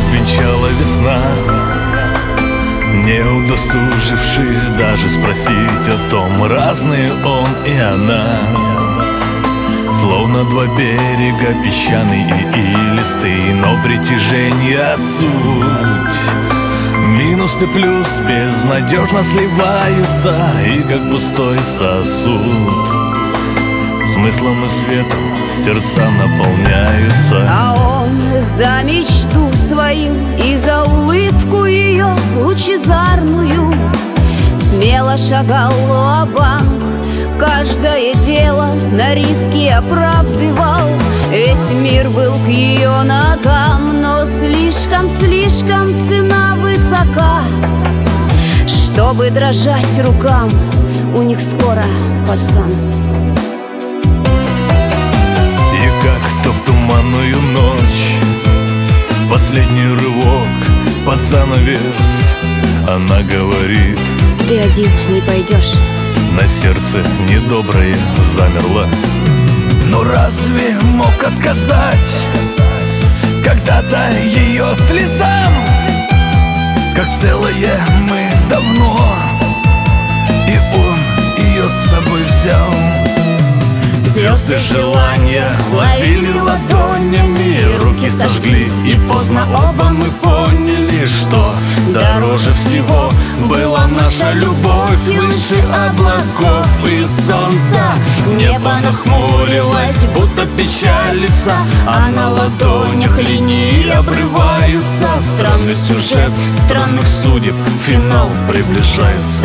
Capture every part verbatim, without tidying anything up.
обвенчала весна, не удосужившись даже спросить о том, разные он и она. Словно два берега, песчаный и илистый, но притяжение суть. Минус и плюс безнадежно сливаются, и как пустой сосуд смыслом и светом сердца наполняются. А он за мечту свою и за улыбку ее лучезарную смело шагал ва-банк, каждое дело на риски оправдывал. Весь мир был к ее ногам, но слишком-слишком цена высока, чтобы дрожать рукам. У них скоро пацан. И как-то в туманную ночь, последний рывок под занавес, она говорит: ты один не пойдешь. На сердце недоброе замерло. Но разве мог отказать когда-то ее слезам? Как целое мы давно, и он ее с собой взял. Звезды желания ловили ладонями, руки сожгли, и поздно оба мы поняли, что дороже всего была наша любовь. Выше облаков и солнца небо нахмурилось, будто печалится, а на ладонях линии обрываются. Странный сюжет странных судеб, финал приближается.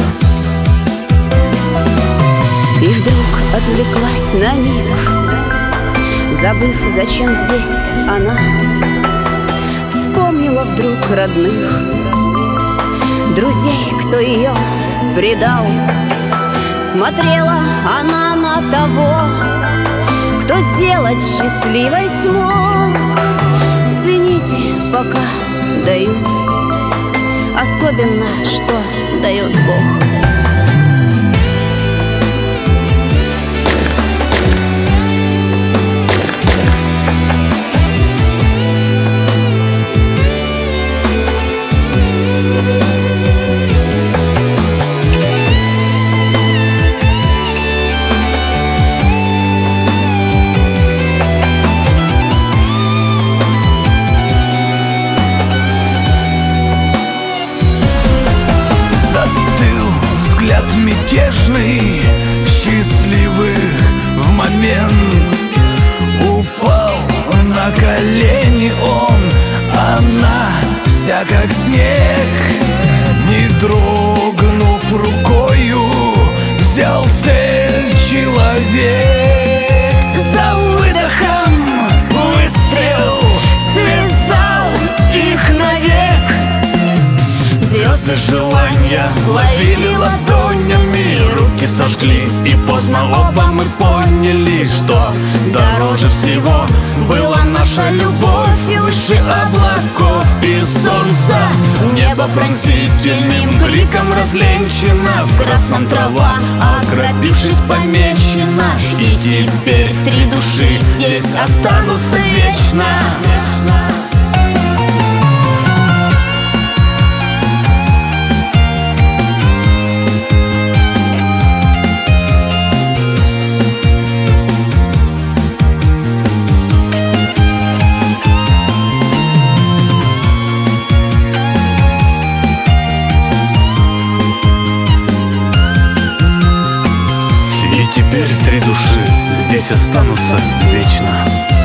И вдруг отвлеклась на миг, забыв, зачем здесь она. Вспомнила вдруг родных, друзей, кто ее предал. Смотрела она на того, кто сделать счастливой смог. Цените, пока дают, особенно, что дает Бог. Взгляд мятежный, счастливый в момент. Упал на колени он, она вся как снег. Не дрогнув рукою, взял цель человек. За выдохом выстрел связал их навек. Звезды желания ловили ладонями, руки сожгли, и поздно оба мы поняли, что дороже всего была наша любовь. Выше облаков и солнца небо пронзительным криком разленчено, в красном трава, окропившись, помечена. И теперь три души здесь останутся вечно. Теперь три души здесь останутся вечно.